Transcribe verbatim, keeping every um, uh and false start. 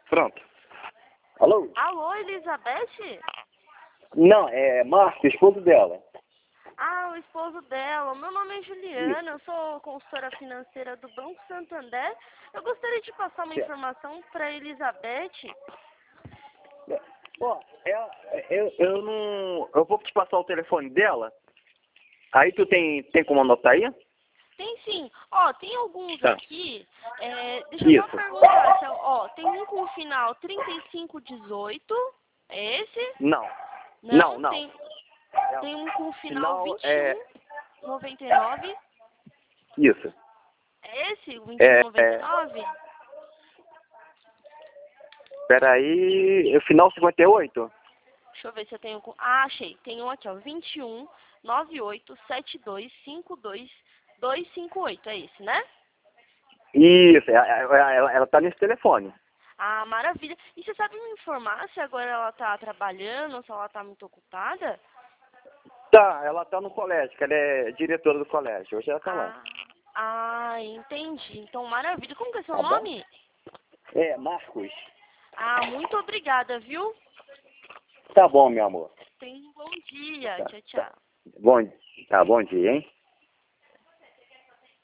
Pronto. Alô? Alô, Elizabeth? Não, é Marco, esposo dela. Ah, o esposo dela. Meu nome é Juliana, eu sou consultora financeira do Banco Santander. Eu gostaria de passar uma informação para Elizabeth. Ó, ela, eu, eu não... Eu vou te passar o telefone dela. Aí tu tem, tem como anotar aí? Tem sim. Ó, tem alguns Tá. aqui. É, deixa eu só Isso. perguntar. Se, é- ó, tem um com o final trinta e cinco dezoito. É esse? Não. Não? Não, não. Tem, tem um com o final Final vinte e é... um noventa e nove. Isso. É esse? O vinte e um É... noventa e é nove? Peraí... O final cinquenta e oito? Deixa eu ver se eu tenho... com- Ah, achei. Tem um aqui, ó. vinte e um noventa e oito setenta e dois cinquenta e dois duzentos e cinquenta e oito. É esse, né? Isso. Ela, ela, ela, ela tá nesse telefone. Ah, maravilha. E você sabe me informar se agora ela tá trabalhando ou se ela tá muito ocupada? Tá, ela tá no colégio, que ela é diretora do colégio. Hoje ela tá lá. Ah, ah, entendi. Então, maravilha. Como que é seu Tá bom? nome? É, Marcos. Ah, muito obrigada, viu? Tá bom, meu amor. Tenha um bom dia. Tá, Tchau, tá. tchau. Bom, tá, bom dia, hein?